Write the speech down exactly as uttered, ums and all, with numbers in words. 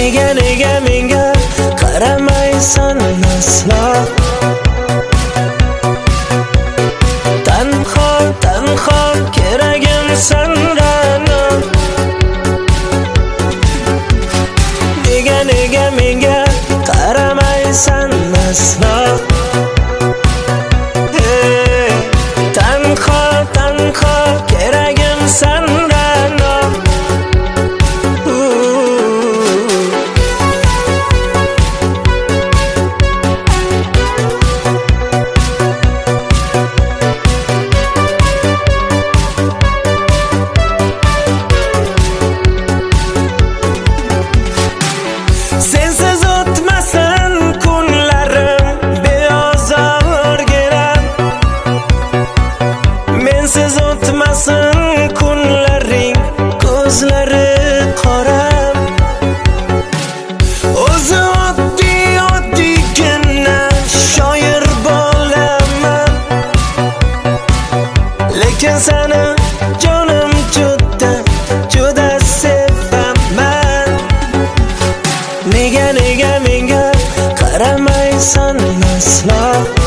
Nega nega menga qaramaysan aslo? Tanho tanho keragim sandana. Nega nega menga qaramaysan aslo? Hey, tanho tanho keragim sandana. Sensiz o'tmasin kunlarim beozorgina. Mensiz o'tmasin kunlaring ko'zlari qora. O'zi oddiy oddiygina shoir bo'laman, lekin seni jonim juda juda sevaman. Nega nega menga qaramaysan aslo?